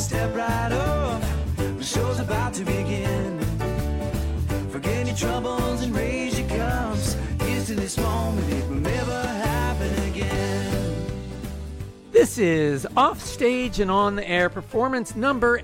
Step right up, the show's about to begin. Forget your troubles and raise your cups. Here's to this moment, it will never happen again. This is Offstage and On the Air performance number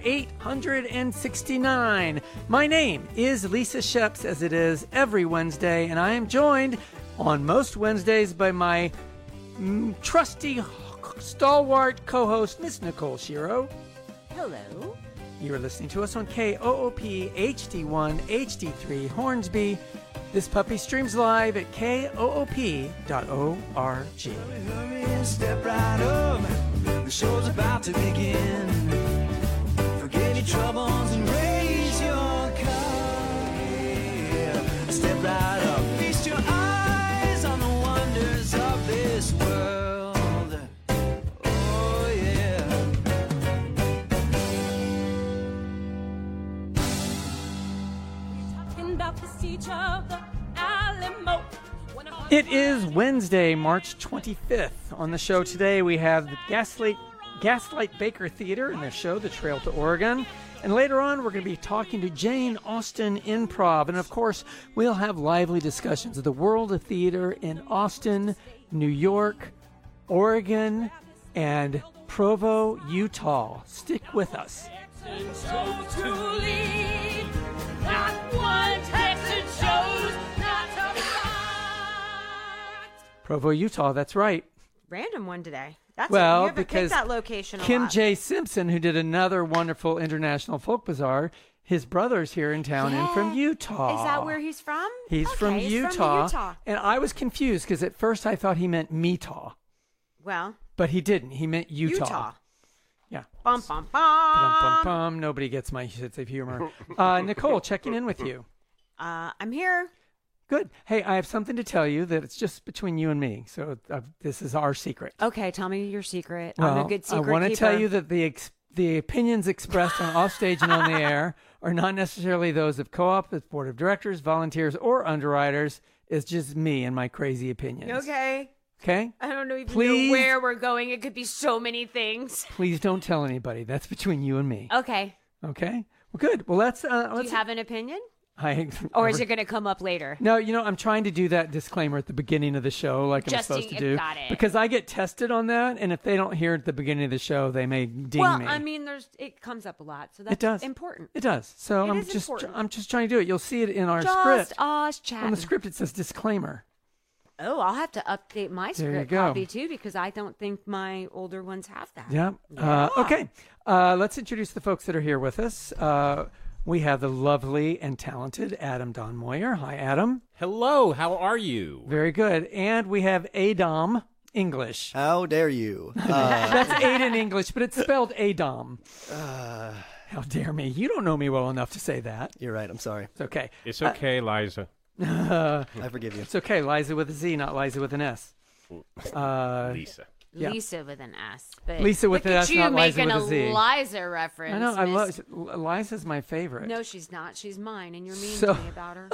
869. My name is Lisa Sheps, as it is every Wednesday, and I am joined on most Wednesdays by my trusty, stalwart co-host, Miss Nicole Shiro. Hello. You are listening to us on KOOP HD1 HD3 Hornsby. This puppy streams live at koop.org. Hurry and step right up, the show's about to begin. Forget your troubles and raise your cup. Yeah. Step right up, feast your eyes on the wonders of this world. Oh yeah. It is Wednesday, March 25th. On the show today, we have the Gaslight Baker Theater and their show, The Trail to Oregon. And later on, we're going to be talking to Jane Austen Improv. And of course, we'll have lively discussions of the world of theater in Austin, New York, Oregon, and Provo, Utah. Stick with us. Provo, Utah, that's right. Random one today. That's Well, you haven't because picked that location a Kim lot. J. Simpson, who did another wonderful international folk bazaar, his brother's here in town and from Utah. Is that where he's from? He's from Okay, he's Utah. Utah. And I was confused because at first I thought he meant Metah, Well, but he didn't. He meant Utah. Utah. Yeah. Bum, bum, bum. Bum, bum, bum. Nobody gets my sense of humor. Nicole, checking in with you. I'm here. Good. Hey, I have something to tell you that it's just between you and me. So this is our secret. Okay, tell me your secret. Well, I'm a good secret I want to keeper. tell you that the opinions expressed on Offstage and on the air are not necessarily those of co-op, its board of directors, volunteers, or underwriters. It's just me and my crazy opinions. Okay. Okay? I don't know even Please. know where we're going. It could be so many things. Please don't tell anybody. That's between you and me. Okay. Okay? Well, good. Well, let's Do you have an opinion? Or is it going to come up later? No, I'm trying to do that disclaimer at the beginning of the show like I'm supposed to do. Got it. Because I get tested on that, and if they don't hear it at the beginning of the show, they may ding Well, me. I mean, it comes up a lot, so that's It does. important. It does. So It I'm is just important. I'm just trying to do it. You'll see it in our Just script. us On chatting. the script, it says disclaimer. Oh, I'll have to update my There you script go. copy too because I don't think my older ones have that. Yeah. Okay. Let's introduce the folks that are here with us. We have the lovely and talented Adam Don Moyer. Hi, Adam. Hello, how are you? Very good. And we have Adam English. How dare you? That's Aiden English, but it's spelled Adam. How dare me? You don't know me well enough to say that. You're right. I'm sorry. It's okay. It's okay, Liza. I forgive you. It's okay. Liza with a Z, not Liza with an S. Lisa. Yeah. Lisa with an S. But Lisa with look an at S, you not Liza making with a Z. a Liza reference. I know. I Miss- love Liza's my favorite. No, she's not. She's mine, and you're mean So- to me about her.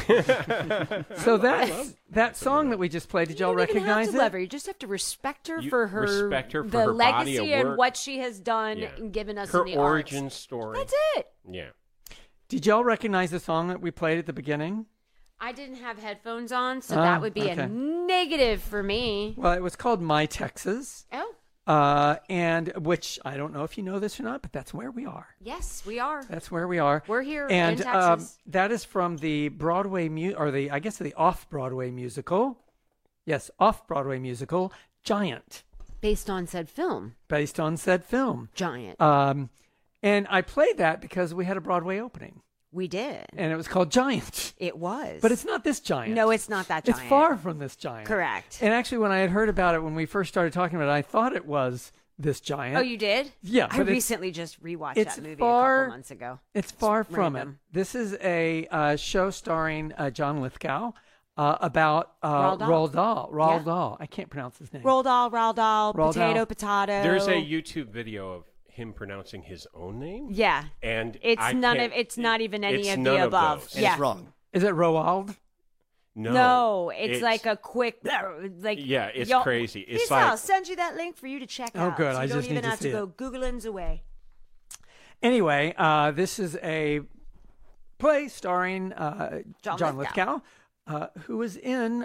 So that song that we just played, did y'all You don't even recognize have to it? love her. You just have to respect her You for her, respect her for the her body legacy of and work. what she has done Yeah. and given us Her in the origin arts. story. That's it. Yeah. Did y'all recognize the song that we played at the beginning? I didn't have headphones on, so Oh, that would be okay. a negative for me. Well, it was called My Texas, Oh, and which I don't know if you know this or not, but that's where we are. yes, we are. That's where we are. We're here and in Texas. that is from the Broadway the off-Broadway musical. Yes, off-Broadway musical Giant, Based on said film, based on said film. Giant. And I played that because we had a Broadway opening, we did. and it was called Giant. It was. But it's not this Giant. No, it's not that giant. It's far from this Giant. Correct. And actually, when I had heard about it, when we first started talking about it, I thought it was this Giant. Oh, you did? Yeah, I but it's- recently just rewatched it's that movie far- a couple months ago. It's far from it. random. This is a show starring John Lithgow about Roald Dahl. Roald Yeah. Dahl. I can't pronounce his name. Roald Dahl, Roald Dahl. potato. There's a YouTube video of him pronouncing his own name. Yeah. And It's I none can't- of. It's not even any it's of none the above. those. And Yeah. it's wrong. Is it Roald? No. it's like a quick, like Yeah, it's y'all- crazy. It's Lisa, like- I'll send you that link for you to check Oh, out. good. So I you don't just even need to have see to it. go Googlin's away. Anyway, this is a play starring John Lithgow, who was in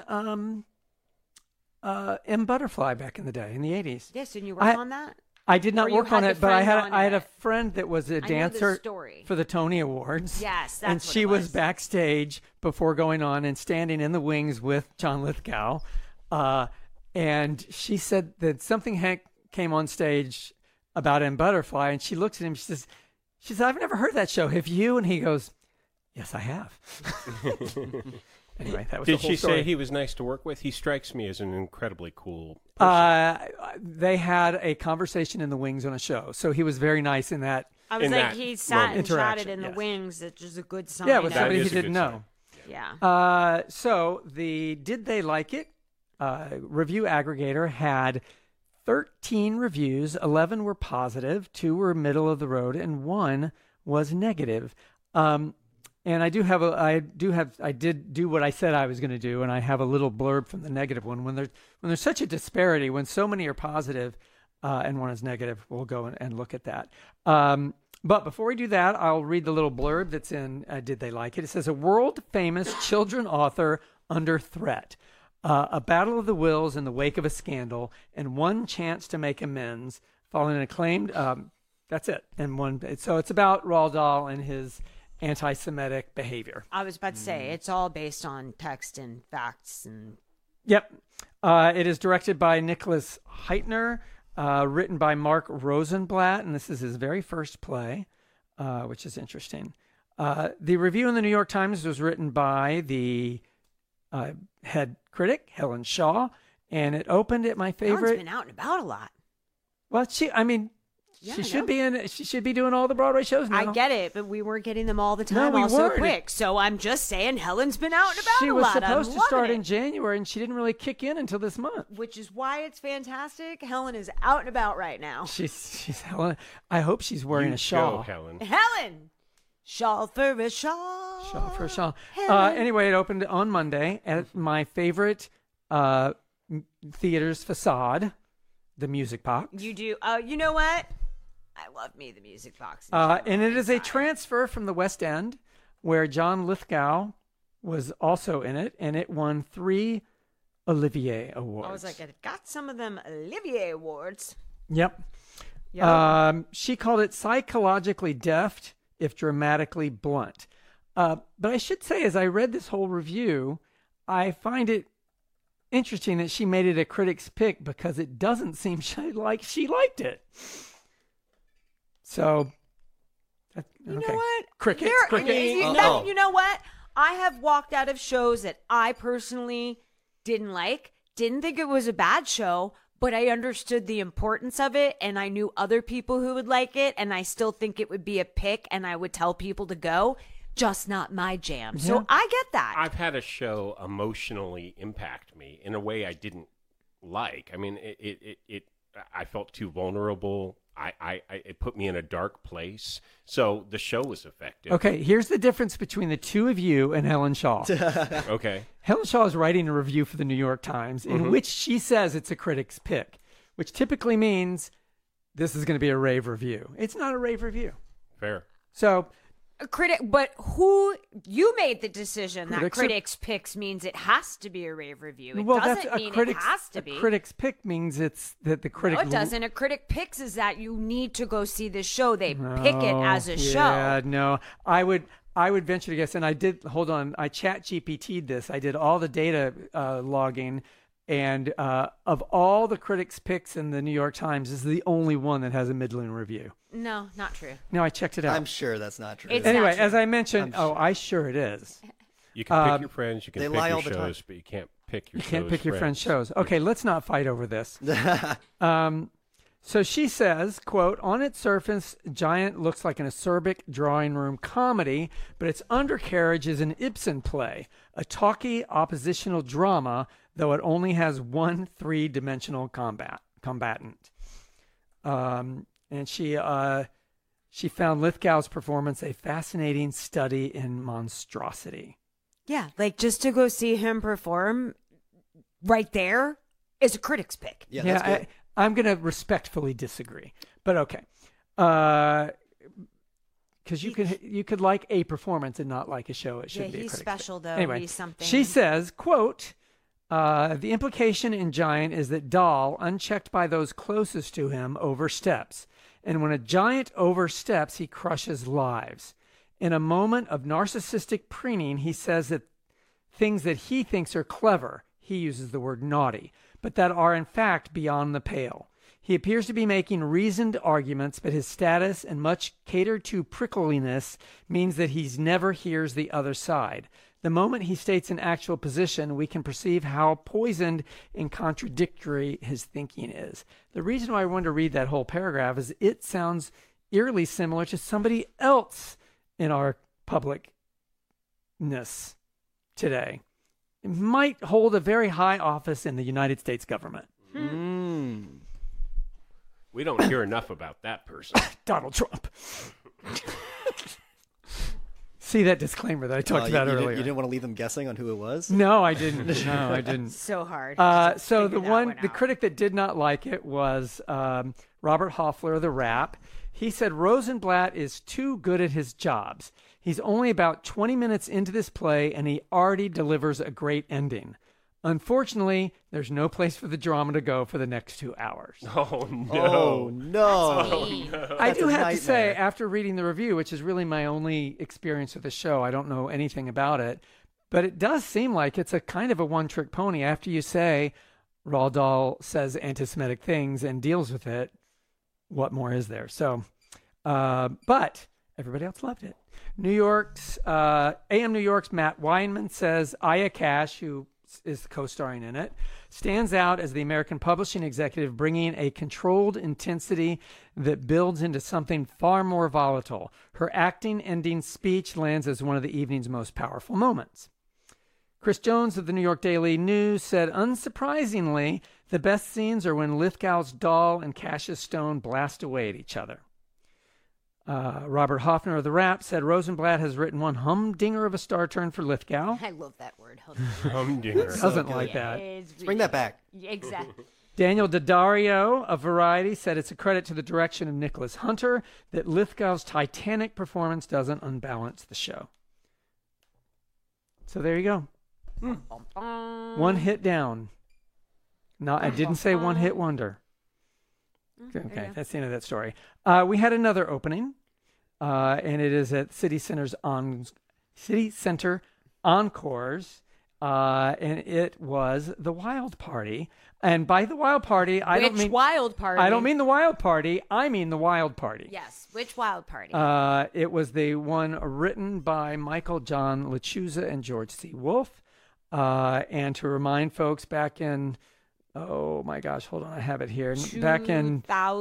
M. Butterfly back in the day, in the 80s. Yes, and you worked on that? I did not work on it, but I had a friend that was a dancer for the Tony Awards. Yes, that's and what she it was backstage before going on and standing in the wings with John Lithgow. And she said that something came on stage about M. Butterfly, and she looks at him. She says, "I've never heard that show. Have you?" And he goes, "Yes, I have." Anyway, that was the whole story. Did she say he was nice to work with? He strikes me as an incredibly cool person. They had a conversation in the wings on a show, so he was very nice in that. I was like, he sat and chatted in the wings, which is a good sign. Yeah, with somebody he didn't know. Yeah. So the Did They Like It review aggregator had 13 reviews. 11 were positive, 2 were middle of the road, and 1 was negative. And I did do what I said I was going to do, and I have a little blurb from the negative one. When there's such a disparity, when so many are positive and 1 is negative, we'll go and look at that. But before we do that, I'll read the little blurb that's in Did They Like It? It says, a world-famous children's author under threat. A battle of the wills in the wake of a scandal, and 1 chance to make amends, following an acclaimed... that's it. So it's about Roald Dahl and his anti-Semitic behavior. I was about to say, it's all based on text and facts. Yep. It is directed by Nicholas Heitner, written by Mark Rosenblatt, and this is his very first play, which is interesting. The review in the New York Times was written by the head critic, Helen Shaw, and it opened at my favorite... Helen's been out and about a lot. Well, she should be doing all the Broadway shows now. I get it, but we weren't getting them all the time quick. So I'm just saying Helen's been out and about a lot. She was supposed to start in January, and she didn't really kick in until this month. Which is why it's fantastic. Helen is out and about right now. She's Helen. I hope she's wearing a shawl. Go, Helen. Helen! Shawl for a shawl. Shawl for a shawl. Anyway, it opened on Monday at my favorite theater's facade, the Music Box. You do? You know what? I love me the Music Box. And it is a transfer from the West End, where John Lithgow was also in it, and it won 3 Olivier Awards. I was like, it got some of them Olivier Awards. Yep. She called it psychologically deft, if dramatically blunt. But I should say, as I read this whole review, I find it interesting that she made it a critic's pick because it doesn't seem like she liked it. So, you know what? Crickets. You know what? I have walked out of shows that I personally didn't like, didn't think it was a bad show, but I understood the importance of it, and I knew other people who would like it, and I still think it would be a pick, and I would tell people to go. Just not my jam. Yeah. So I get that. I've had a show emotionally impact me in a way I didn't like. I mean, I felt too vulnerable. It put me in a dark place. So the show was effective. Okay, here's the difference between the two of you and Helen Shaw. Okay. Helen Shaw is writing a review for the New York Times in which she says it's a critic's pick, which typically means this is going to be a rave review. It's not a rave review. Fair. So... a critic, but you made the decision that critics' picks means it has to be a rave review. It doesn't mean it has to be. A critic's pick means it's that the critic... No, it doesn't. A critic picks is that you need to go see this show. They pick it as a show. Yeah, no. I would venture to guess, and I did, hold on, I ChatGPT'd this. I did all the data logging, and of all the critics' picks in the New York Times, this is the only one that has a middling review. No, not true. No, I checked it out. I'm sure that's not true. Anyway, as I mentioned, I'm sure it is. You can pick your friends, you can pick your shows, time. but you can't pick your You can't pick your friends' shows. Okay, let's not fight over this. So she says, quote, on its surface, Giant looks like an acerbic drawing room comedy, but its undercarriage is an Ibsen play, a talky oppositional drama, though it only has one 3-dimensional combatant. And she found Lithgow's performance a fascinating study in monstrosity. Yeah, like just to go see him perform right there is a critic's pick. Yeah, that's good. I'm going to respectfully disagree, but okay. because you could like a performance and not like a show. It should be a he's critic's special, though. Anyway, He's something. she says, quote, the implication in Giant is that Dahl, unchecked by those closest to him, oversteps. And when a giant oversteps, he crushes lives. In a moment of narcissistic preening, he says that things that he thinks are clever, he uses the word naughty, but that are in fact beyond the pale. He appears to be making reasoned arguments, but his status and much catered to prickliness means that he never hears the other side. The moment he states an actual position, we can perceive how poisoned and contradictory his thinking is. The reason why I wanted to read that whole paragraph is it sounds eerily similar to somebody else in our publicness today. It might hold a very high office in the United States government. We don't hear enough about that person. Donald Trump. See that disclaimer that I talked about earlier. You didn't want to leave them guessing on who it was? No, I didn't. No, I didn't. So hard. So the critic that did not like it was Robert Hoffler of The Wrap. He said Rosenblatt is too good at his jobs. He's only about 20 minutes into this play, and he already delivers a great ending. Unfortunately, there's no place for the drama to go for the next 2 hours. Oh, no. Oh, no. I do have nightmare. to say, after reading the review, which is really my only experience with the show, I don't know anything about it, but it does seem like it's a kind of a one-trick pony. After you say Roald Dahl says anti-Semitic things and deals with it, what more is there? So, but everybody else loved it. AM New York's Matt Weinman says Aya Cash, who is co-starring in it, stands out as the American publishing executive, bringing a controlled intensity that builds into something far more volatile. Her acting-ending speech lands as one of the evening's most powerful moments. Chris Jones of the New York Daily News said, unsurprisingly, the best scenes are when Lithgow's Dahl and Cassius Stone blast away at each other. Robert Hoffner of The Wrap said Rosenblatt has written one humdinger of a star turn for Lithgow. I love that word. Humdinger. Doesn't like that. Let's Bring that back. Exactly. Daniel Daddario of Variety said it's a credit to the direction of Nicholas Hunter that Lithgow's Titanic performance doesn't unbalance the show. So there you go. One hit down. No, I didn't say one hit wonder. Okay, that's the end of that story. We had another opening, and it is at City Center Encores, and it was the Wild Party. And by the Wild Party, I don't mean Wild Party? I don't mean the Wild Party. I mean the Wild Party. Yes, which Wild Party? It was the one written by Michael John LaChiusa and George C. Wolfe. And to remind folks, back in oh my gosh, hold on, I have it here. Back in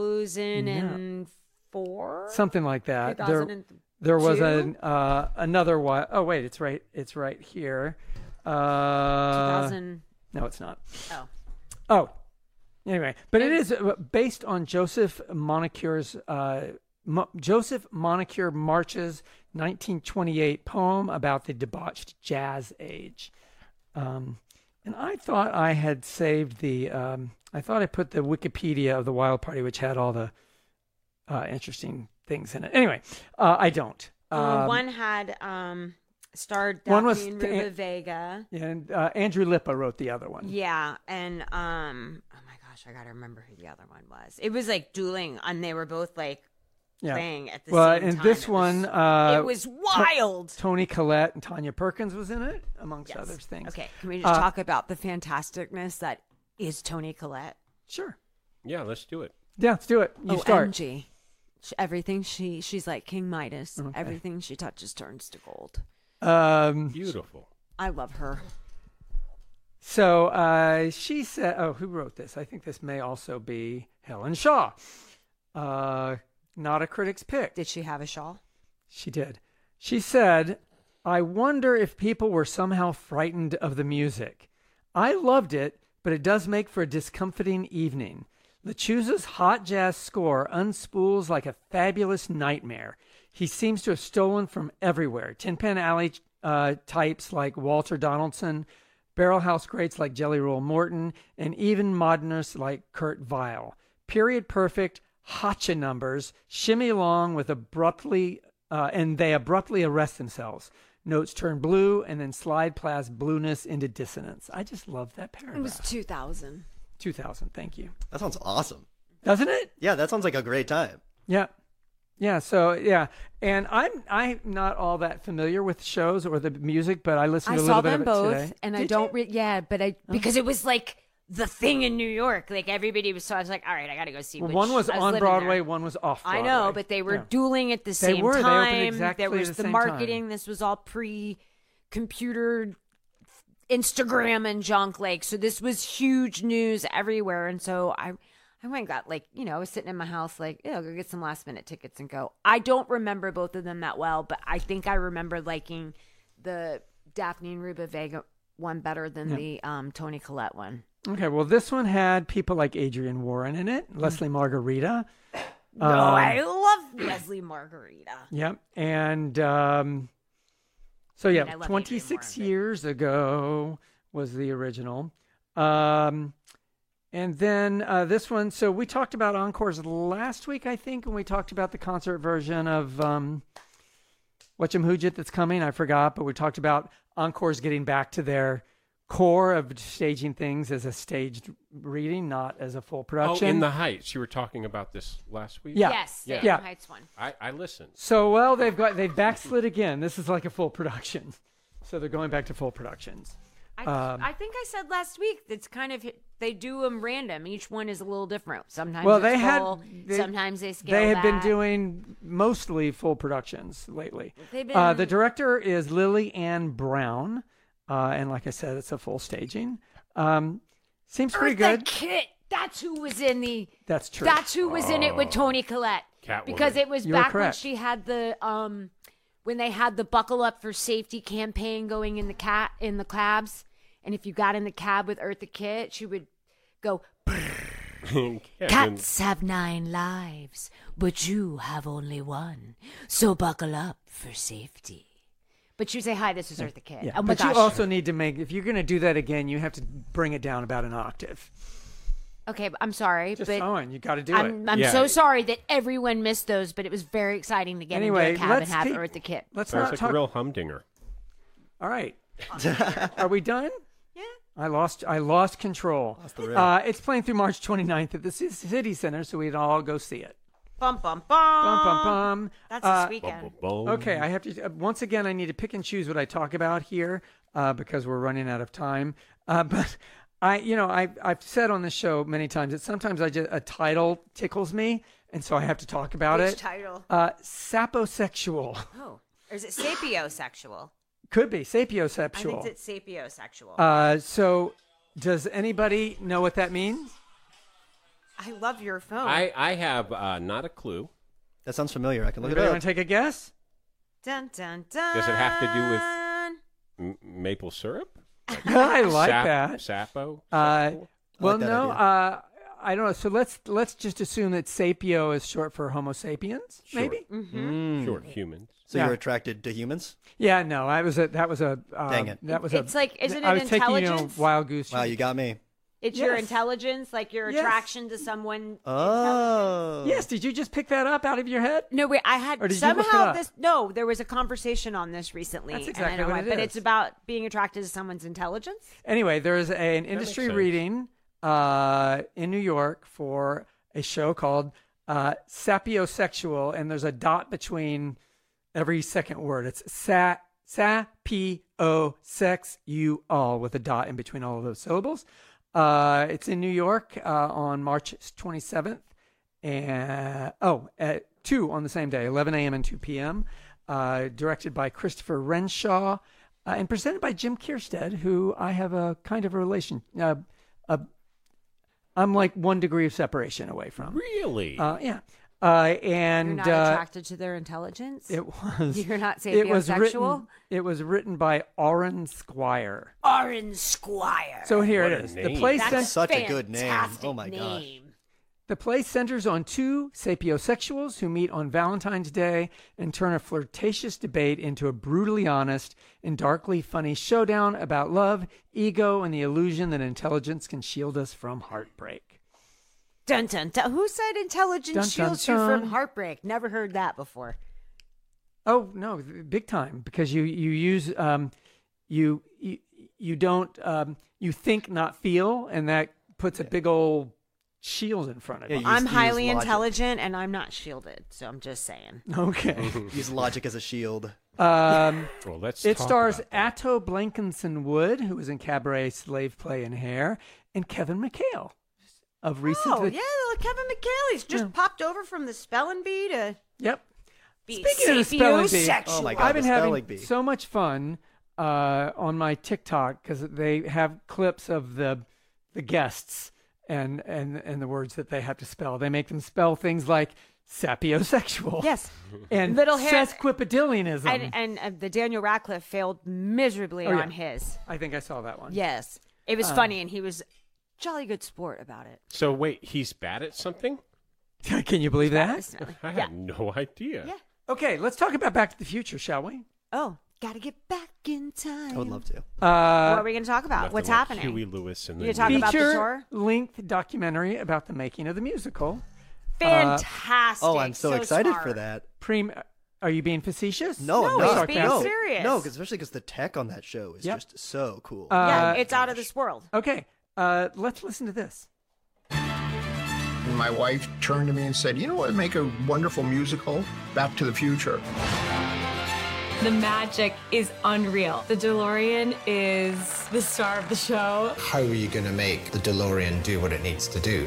2004, something like that. 2002? There was another one. Oh wait, it's right here. 2000. No, it's not. Oh. Anyway, but it is based on Joseph Monacure's Joseph Monacure March's 1928 poem about the debauched jazz age. And I thought I had saved the, I thought I put the Wikipedia of the Wild Party, which had all the interesting things in it. Anyway, I don't. One had starred Daphne and Ruba Vega. And Andrew Lippa wrote the other one. Yeah, and oh my gosh, I gotta remember who the other one was. It was like dueling, and they were both like playing at the same time. And this one, it was wild. Toni Collette and Tanya Perkins was in it, amongst other things. Okay, can we just talk about the fantasticness that is Toni Collette? Sure. Yeah, let's do it. Yeah, let's do it. You start. OMG. Everything she's like King Midas. Okay. Everything she touches turns to gold. Beautiful. I love her. So she said, who wrote this? I think this may also be Helen Shaw. Not a critic's pick. Did she have a shawl? She did. She said, I wonder if people were somehow frightened of the music. I loved it, but it does make for a discomforting evening. LaChiusa's hot jazz score unspools like a fabulous nightmare. He seems to have stolen from everywhere. Tin Pan Alley types like Walter Donaldson, Barrelhouse greats like Jelly Roll Morton, and even modernists like Kurt Weill. Period perfect Hacha numbers shimmy along with abruptly and they abruptly arrest themselves. Notes turn blue and then slide past blueness into dissonance. I just love that paragraph. It was 2000. 2000, thank you. That sounds awesome. Doesn't it? Yeah, that sounds like a great time. Yeah. Yeah, so yeah. And I'm not all that familiar with shows or the music, but I listened I to a saw little bit them of it both, today. and I Did don't. you? Because it was like the thing in New York. Like everybody was. So I was like, all right, I got to go see. Well, which, one was I on living Broadway, there. one was off I Broadway. know, but they were Yeah. dueling at the They same were. They opened time. exactly there was the the same marketing. time. This was all pre-computer, Instagram and junk. Like, so this was huge news everywhere. And so I went and got I was sitting in my house like, I'll go get some last minute tickets and go. I don't remember both of them that well, but I think I remember liking the Daphne and Reba Vega one better than the Toni Collette one. Okay, well, this one had people like Adrienne Warren in it, Leslie Margarita. No, I love Leslie Margarita. Yep. And so, I yeah, love 26 Adrienne Warren, years ago was the original. And then this one, so we talked about Encores last week, I think, when we talked about the concert version of Whatchamhoojit that's coming. I forgot, but we talked about Encores getting back to their core of staging things as a staged reading, not as a full production. Oh, In the Heights. You were talking about this last week? Yeah. Yes, the Yeah. Heights one. I listened. So, well, they've backslid again. This is like a full production. So they're going back to full productions. I think I said last week that's kind of they do them random. Each one is a little different. Sometimes Well, it's they full, had sometimes they scale They have been back. doing mostly full productions lately. They've been- The director is Lily Ann Brown, and like I said, it's a full staging. Seems pretty Eartha good. Kitt. That's who was in the. That's true. That's who was in it with Toni Collette. Catwoman. Because it was You were back when correct. she had the when they had the buckle up for safety campaign going in the cabs, and if you got in the cab with Eartha Kitt, she would go. Kevin, Cats have 9 lives, but you have only 1. So buckle up for safety. But you say, hi, this is Eartha Kitt. Yeah. Oh my But gosh. you also need to if you're going to do that again, you have to bring it down about an octave. Okay, I'm sorry, Just but Owen, you got to do it. I'm Yeah. so sorry that everyone missed those, but it was very exciting to get Anyway, into a cab and let's have keep- Eartha Kitt. Let's sounds not like talk. a real humdinger. All right. Are we done? Yeah. I lost control. the rail. It's playing through March 29th at the City Center, so we'd all go see it. Bum, bum, bum. Bum, bum, bum. That's this weekend. Okay, I have to. Once again, I need to pick and choose what I talk about here because we're running out of time. But I've said on this show many times that sometimes a title tickles me, and so I have to talk about Which it. title? Saposexual. Oh. Or is it sapiosexual? Could be I sapiosexual. think it's sapiosexual. So, does anybody know what that means? I love your phone. I have not a clue. That sounds familiar. I can look it Anybody up. want to take a guess? Dun, dun, dun. Does it have to do with maple syrup? I like that. Sapo? Well, like that no, idea. I don't know. So let's just assume that sapio is short for Homo sapiens, Sure. maybe. Short humans. So Yeah. you're attracted to humans? Yeah, no, that was a Dang it. That was It's like, isn't it I was taking intelligence? wild goose. Wow, chase. you got me. It's your Yes. intelligence, like your Yes. attraction to someone. Oh. Yes, did you just pick that up out of your head? No, wait, I had Or did you look it somehow up? this. No, there was a conversation on this recently. That's and exactly I know what why, it but is. it's about being attracted to someone's intelligence. Anyway, there's an industry sense. reading in New York for a show called Sapiosexual, and there's a dot between every second word. It's Sapiosexual with a dot in between all of those syllables. It's in New York on March 27th, and at 2 on the same day, 11 a.m. and 2 p.m. Directed by Christopher Renshaw and presented by Jim Kierstead, who I have a kind of a relation. I'm like 1 degree of separation away from. Really? Yeah. And You're not attracted to their intelligence. it was. You're not It was written. sapiosexual? It was written by Orrin Squire. Orange Squire. So here What it a is. The name. play, That's Such a good name. fantastic Oh my gosh. name. the play centers on 2 sapiosexuals who meet on Valentine's Day and turn a flirtatious debate into a brutally honest and darkly funny showdown about love, ego, and the illusion that intelligence can shield us from heartbreak. Dun dun dun. Who said intelligence Dun, dun, shields you dun. from heartbreak? Never heard that before. Oh no, big time, because you use you don't you think not feel, and that puts a big old shield in front of Yeah, you. I'm use highly logic. intelligent, and I'm not shielded, so I'm just saying. Okay. Use logic as a shield. Well, let's It talk stars about that. Atto Blankenson Wood, who was in Cabaret, Slave Play, and Hair, and Kevin McHale of recent. Oh, yeah, look, Kevin McHale's just popped over from the spelling bee to Yep. be Speaking of the spelling bee, sapiosexual. Oh my God. I've been the having spelling bee. so much fun on my TikTok because they have clips of the guests and the words that they have to spell. They make them spell things like sapiosexual. Yes. And Little hair- sesquipedalianism. And the Daniel Radcliffe failed miserably Oh, yeah. on his. I think I saw that one. Yes. It was funny, and he was jolly good sport about it. So wait, he's bad at something? Can you believe that? Definitely. I Yeah. had no idea. Yeah. Okay, let's talk about Back to the Future, shall we? Oh, gotta get back in time. I would love to. What are we going to talk about? Nothing What's like happening? Huey Lewis and You the talk about the tour? Feature-length documentary about the making of the musical. Fantastic. Oh, I'm so excited smart. for that. Are you being facetious? No, No, no, he's Sorry, being Pastor. serious. No, especially because the tech on that show is Yep. just so cool. Yeah, it's out of this world. Okay, let's listen to this. And my wife turned to me and said, "You know what would make a wonderful musical? Back to the Future." The magic is unreal. The DeLorean is the star of the show. How are you going to make the DeLorean do what it needs to do?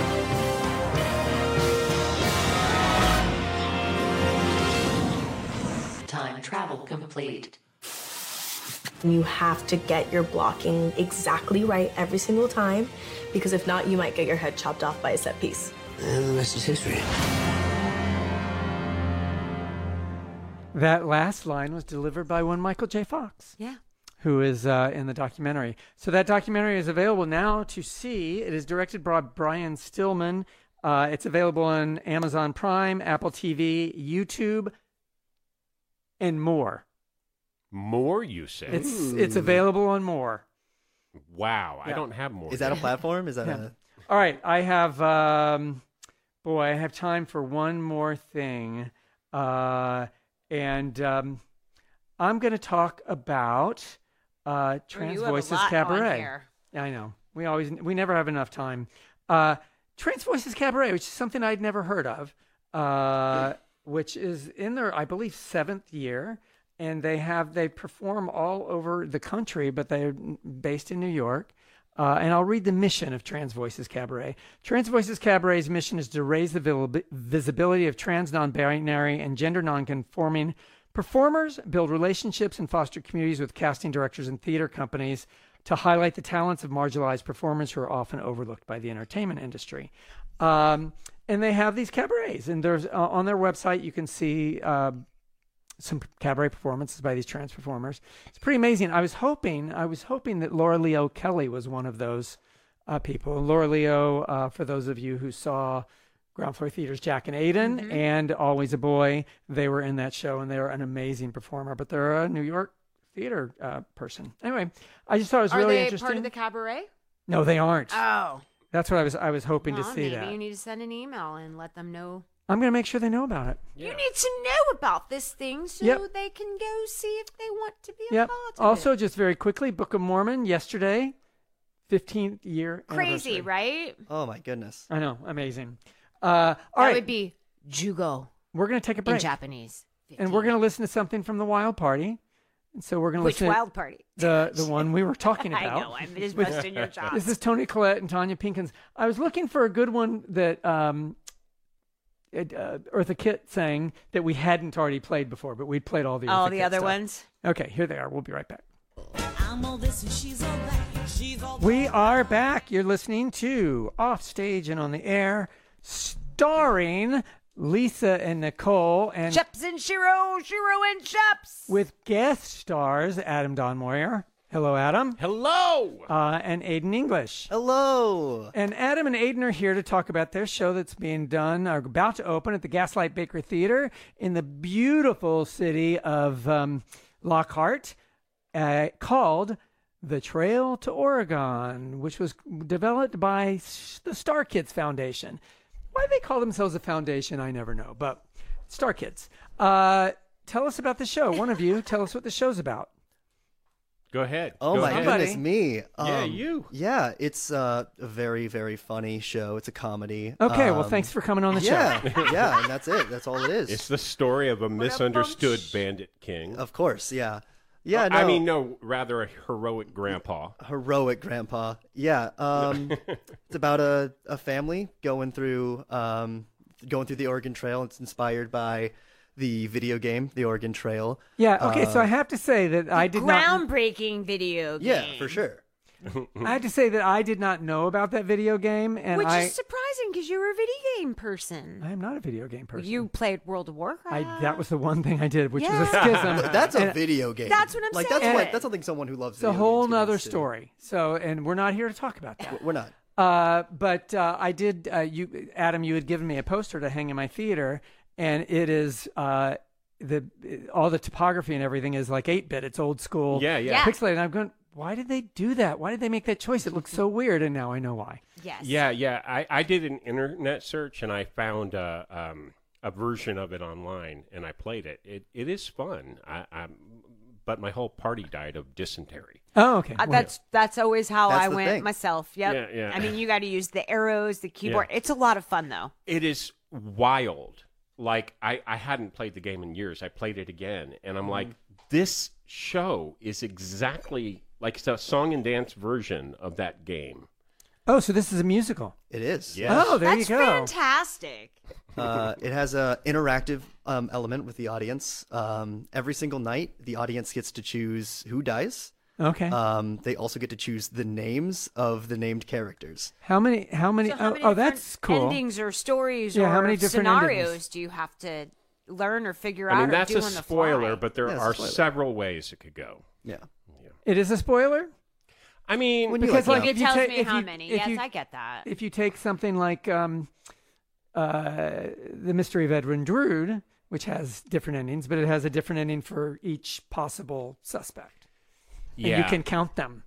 Time travel complete. You have to get your blocking exactly right every single time, because if not, you might get your head chopped off by a set piece. And the rest is history. That last line was delivered by one Michael J. Fox, Yeah. who is in the documentary. So that documentary is available now to see. It is directed by Brian Stillman. It's available on Amazon Prime, Apple TV, YouTube, and more. More, you say? It's available on more. Wow, I Yeah. don't have more. Is that a platform? Is that Yeah. a... All right, I have I have time for one more thing, and I'm going to talk about Trans you have a Voices lot on Cabaret. here. I know we never have enough time. Trans Voices Cabaret, which is something I'd never heard of, which is in their, I believe, 7th year. And they perform all over the country, but they're based in New York. And I'll read the mission of Trans Voices Cabaret. Trans Voices Cabaret's mission is to raise the visibility of trans, non-binary, and gender non-conforming performers, build relationships, and foster communities with casting directors and theater companies to highlight the talents of marginalized performers who are often overlooked by the entertainment industry. And they have these cabarets, and there's on their website you can see some cabaret performances by these trans performers. It's pretty amazing. I was hoping that Laura Leo Kelly was one of those people. Laura Leo, for those of you who saw Ground Floor Theater's Jack and Aiden and Always a Boy, they were in that show, and they were an amazing performer. But they're a New York theater person. Anyway, I just thought it was Are really they interesting. part of the cabaret? No, they aren't. Oh. That's what I was hoping to Well, see maybe that. you need to send an email and let them know. I'm going to make sure they know about it. You need to know about this thing so Yep. they can go see if they want to be a Yep. part of Also, it. just very quickly, Book of Mormon yesterday, 15th year Crazy, anniversary. right? Oh, my goodness. I know, amazing. All That right, would be Jugo we're going to take a in break, Japanese. and we're going to listen to something from the Wild Party. And so we're going to Which listen wild party? to the one we were talking about. I know, I'm just busting your chops. This is Tony Collette and Tanya Pinkins. I was looking for a good one that Eartha Kitt sang that we hadn't already played before, but we'd played all the All Eartha the Kitt other stuff. ones? Okay, here they are. We'll be right back. We are back. You're listening to Offstage and on the Air, starring Lisa and Nicole, and Sheps and Shiro and Sheps. with guest stars Adam Don Moyer. Hello, Adam. Hello. And Aiden English. Hello. And Adam and Aiden are here to talk about their show that's being done, or about to open at the Gaslight Baker Theater in the beautiful city of Lockhart, called The Trail to Oregon, which was developed by the Star Kids Foundation. Why they call themselves a foundation, I never know, but Star Kids. tell us about the show. One of you, tell us what the show's about. Go ahead. Oh Go my ahead. goodness, me. Yeah, you. Yeah, it's a very, very funny show. It's a comedy. Okay, well, thanks for coming on the show. Yeah, and that's it. That's all it is. It's the story of a misunderstood bandit king. Of course, yeah. Yeah, I mean, no, rather a heroic grandpa. Heroic grandpa. Yeah. It's about a family going through the Oregon Trail. It's inspired by the video game, The Oregon Trail. Yeah, okay, so I have to say that I did not... Groundbreaking video game. Yeah, for sure. I have to say that I did not know about that video game, and Which is surprising because you were a video game person. I am not a video game person. You played World of Warcraft. That was the one thing I did, which was a schism. That's a video game. That's what I'm saying. That's something someone who loves It's a whole nother story. So, and we're not here to talk about that. We're not. But I did, Adam, you had given me a poster to hang in my theater, and it is... all the topography and everything is like 8-bit. It's old school. Yeah. Pixelated. And I'm going, why did they do that? Why did they make that choice? It looks so weird, and now I know why. Yes. Yeah. I did an internet search, and I found a version of it online, and I played it. It is fun. But my whole party died of dysentery. Oh, okay. That's always how That's I the went thing. myself. Yep. Yeah. I mean, you got to use the arrows, the keyboard. Yeah. It's a lot of fun, though. It is wild. Like, I hadn't played the game in years. I played it again, and I'm like, this show is exactly like it's a song and dance version of that game. Oh, so this is a musical. It is. Yes. Oh, there That's you go. fantastic. It has a interactive element with the audience. Every single night, the audience gets to choose who dies. Okay. They also get to choose the names of the named characters. How many? So how many that's cool. endings or stories Yeah, or how many different scenarios endings? do you have to learn or figure I out mean, or that's do a on the spoiler, fly? but there Yeah, it's a are spoiler. several ways it could go. Yeah. It is a spoiler? I mean, When you Because like like It if you tells take me if how you- many. if Yes, you- I get that. If you take something like The Mystery of Edwin Drood, which has different endings, but it has a different ending for each possible suspect. And you can count them.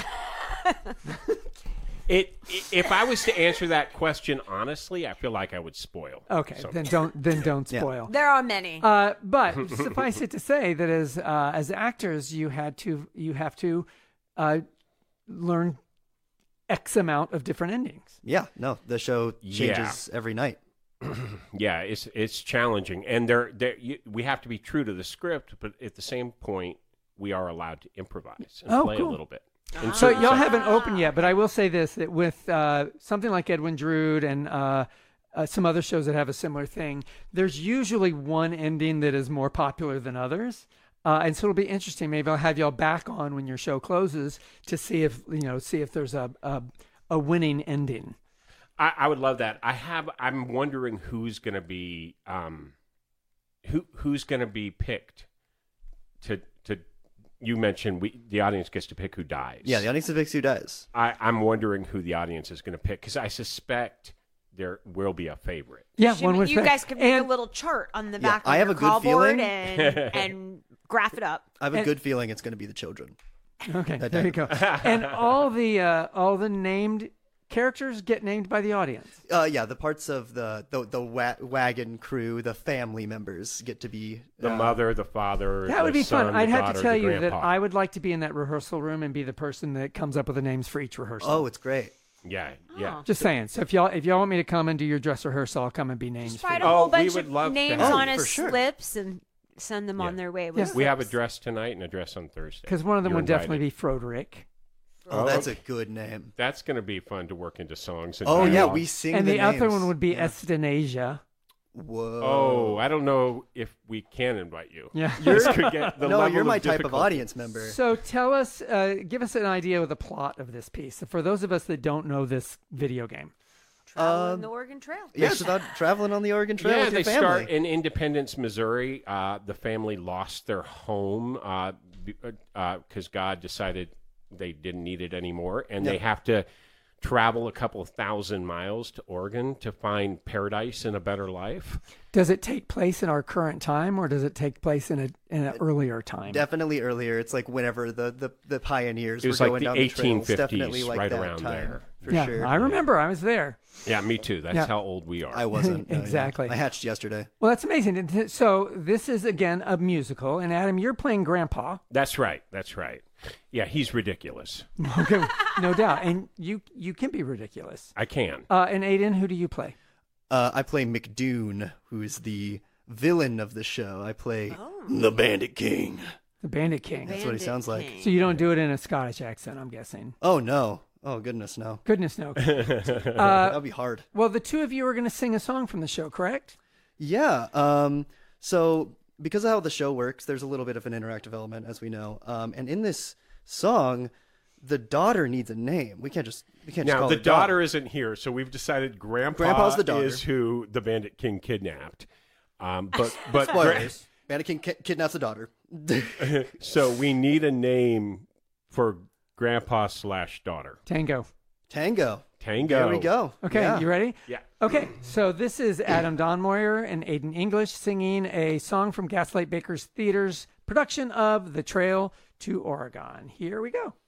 If I was to answer that question honestly, I feel like I would spoil. Okay, something. then don't Yeah. spoil. There are many. But suffice it to say that as actors, you have to learn X amount of different endings. Yeah, no, the show changes every night. Yeah, it's challenging, and we have to be true to the script, but at the same point, we are allowed to improvise and play cool. a little bit. So y'all haven't opened yet, but I will say this, that with something like Edwin Drood and some other shows that have a similar thing, there's usually one ending that is more popular than others. And so it'll be interesting. Maybe I'll have y'all back on when your show closes to see if there's a winning ending. I would love that. I'm wondering who's going to be who's going to be picked to. You mentioned the audience gets to pick who dies. Yeah, the audience picks who dies. I'm wondering who the audience is going to pick because I suspect there will be a favorite. Yeah, You guys could make a little chart on the back I of have your a good call board feeling. and graph it up. I have a good feeling it's going to be the children. Okay, there you go. And all the named characters get named by the audience. Yeah, the parts of the wagon crew, the family members get to be The mother, the father. That would the be son, fun. the I'd have daughter, to tell the you that grandpa. I would like to be in that rehearsal room and be the person that comes up with the names for each rehearsal. Oh, it's great. Yeah. Just saying. So if y'all want me to come and do your dress rehearsal, I'll come and be names Just for write you. a whole we bunch would of love to names have on you. a For sure. slips and send them on their way. With We have a slips. dress tonight and a dress on Thursday. Because one of them You're would definitely invited. be Froderick. Oh, that's a good name. That's going to be fun to work into songs. And Oh yeah, dialogue. we sing And the other names. one would be Yeah. Estinasia. Whoa. Oh, I don't know if we can invite you. Yeah. This could get the No, level you're my of type of difficulty. audience member. So tell us, give us an idea of the plot of this piece. For those of us that don't know this video game. Traveling the Oregon Trail. Yeah, it's about traveling on the Oregon Trail Yeah, with your they family. start in Independence, Missouri. The family lost their home because God decided they didn't need it anymore, and they have to travel a couple of 1,000 miles to Oregon to find paradise and a better life. Does it take place in our current time, or does it take place in an earlier time? Definitely earlier. It's like whenever the pioneers were It was going like the down the trail. It's 1850s, definitely like right that around time, there. for Yeah, sure. I remember. I was there. Yeah, me too. That's Yeah. how old we are. I wasn't. No, Exactly. yeah. I hatched yesterday. Well, that's amazing. And so this is, again, a musical. And Adam, you're playing Grandpa. That's right. That's right. Yeah, he's ridiculous. Okay, no doubt. And you can be ridiculous. I can. And Aiden, who do you play? I play McDoon, who's the villain of the show. I play the Bandit King. The Bandit King. That's what he sounds like. So you don't do it in a Scottish accent, I'm guessing. Oh, no. Oh, goodness, no. Goodness no. That would be hard. Well, the two of you are going to sing a song from the show, correct? Yeah. So because of how the show works, there's a little bit of an interactive element, as we know. And in this song, the daughter needs a name. We can't just Now, call the her daughter isn't here, so we've decided Grandpa's the daughter. is who the Bandit King kidnapped. But Spoilers. Bandit King kidnaps the daughter. So we need a name for Grandpa/daughter. Tango. Tango. Tango. There we go. Okay, Yeah. you ready? Yeah. Okay, so this is Adam Donmoyer and Aiden English singing a song from Gaslight Bakers Theater's production of The Trail to Oregon. Here we go.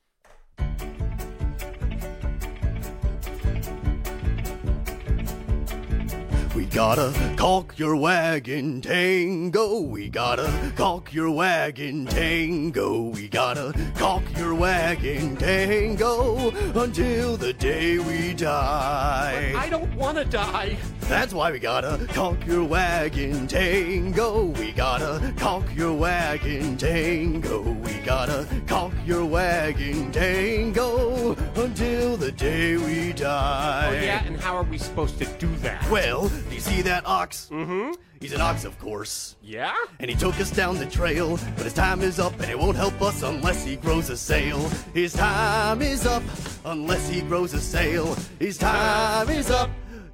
We gotta caulk your wagon, Tango. We gotta caulk your wagon, Tango. We gotta caulk your wagon, Tango, until the day we die. I don't want to die. That's why we gotta caulk your wagon, Tango. We gotta caulk your wagon, Tango. We gotta caulk your wagon, Tango, until the day we die. Oh, yeah, and how are we supposed to do that? Well, do you see that ox? Mm-hmm. He's an ox, of course. Yeah? And he took us down the trail, but his time is up, and it won't help us unless he grows a sail. His time is up, unless he grows a sail. His time is up.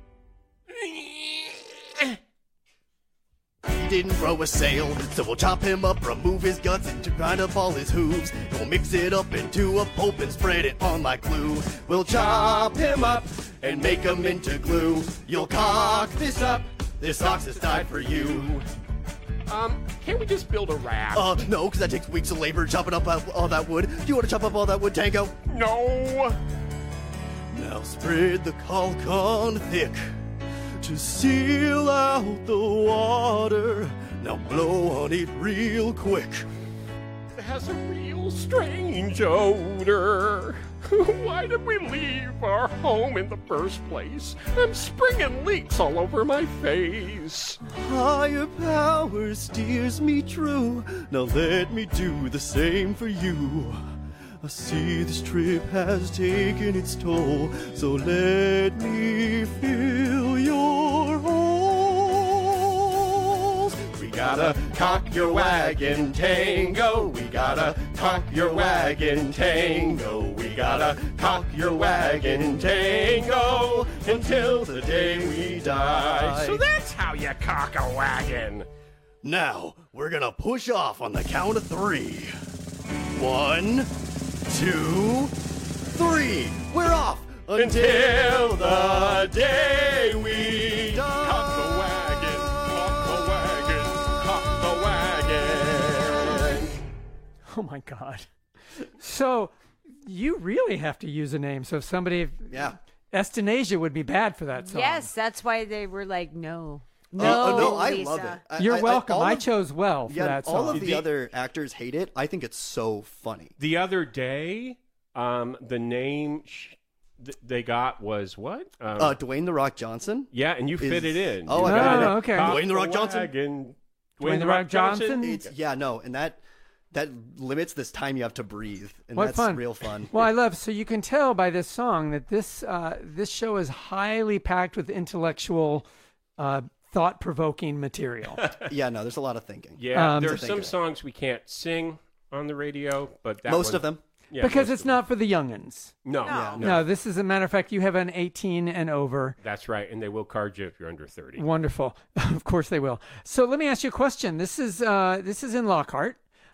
He didn't grow a sail, so we'll chop him up, remove his guts, and grind up all his hooves. And we'll mix it up into a pulp and spread it on like glue. We'll chop him up and make him into glue. You'll cock this up. This ox has died for you. Can't we just build a raft? No, because that takes weeks of labor chopping up all that wood. Do you want to chop up all that wood, Tango? No. Now spread the caulk on thick to seal out the water. Now blow on it real quick. It has a real strange odor. Why did we leave our home in the first place? I'm springing leaks all over my face. Higher power steers me true. Now let me do the same for you. I see this trip has taken its toll, so let me fill your holes. We gotta cock your wagon, Tango. We gotta cock your wagon, Tango. We gotta cock your wagon, Tango, until the day we die. So that's how you cock a wagon. Now, we're gonna push off on the count of 3. 1, 2, 3. We're off until the day we die. Cock the wagon, cock the wagon, cock the wagon. Oh, my God. So you really have to use a name. So if somebody... Yeah. Estinasia would be bad for that song. Yes, that's why they were like, no. No, I Lisa. love it. You're welcome. I chose well for Yeah, that song. all of the other actors hate it. I think it's so funny. The other day, the name they got was what? Dwayne The Rock Johnson. Yeah, and you fit it in. Oh, You I got it. Okay. Cock Dwayne The Rock Johnson. wagon. Dwayne The Rock Johnson? And that limits this time you have to breathe, and What that's fun. real fun. Well, I love. So you can tell by this song that this show is highly packed with intellectual, thought-provoking material. Yeah, no, there's a lot of thinking. Yeah, there are to think some of. songs we can't sing on the radio, but that Most one- of them. Yeah, because most it's of them. not for the youngins. No. No, this is a matter of fact. You have an 18 and over. That's right, and they will card you if you're under 30. Wonderful. Of course they will. So let me ask you a question. This is in Lockhart.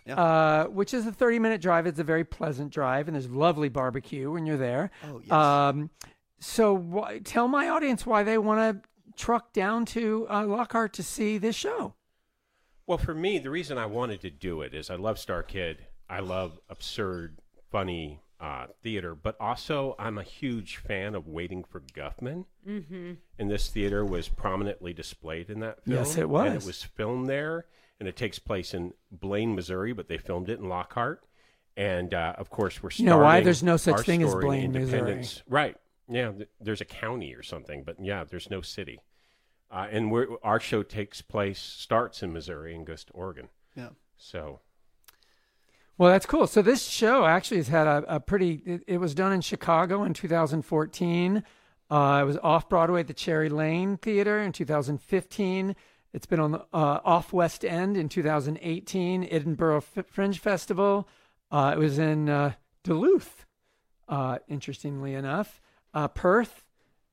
which is a 30-minute drive. It's a very pleasant drive, and there's lovely barbecue when you're there. Oh, yes. So tell my audience why they want to truck down to Lockhart to see this show. Well, for me, the reason I wanted to do it is I love Star Kid. I love absurd, funny theater, but also I'm a huge fan of Waiting for Guffman. Mm-hmm. And this theater was prominently displayed in that film. Yes, it was. And it was filmed there, and it takes place in Blaine, Missouri, but they filmed it in Lockhart. And, of course, we're starting... You know why there's no such our thing as story in Blaine, Missouri? Independence. Right. Yeah, there's a county or something, but yeah, there's no city. And our show starts in Missouri and goes to Oregon. Yeah. So... Well, that's cool. So this show actually has had a pretty... It was done in Chicago in 2014. It was off-Broadway at the Cherry Lane Theater in 2015. It's been on the off West End in 2018, Edinburgh Fringe Festival. It was in Duluth, interestingly enough. Perth,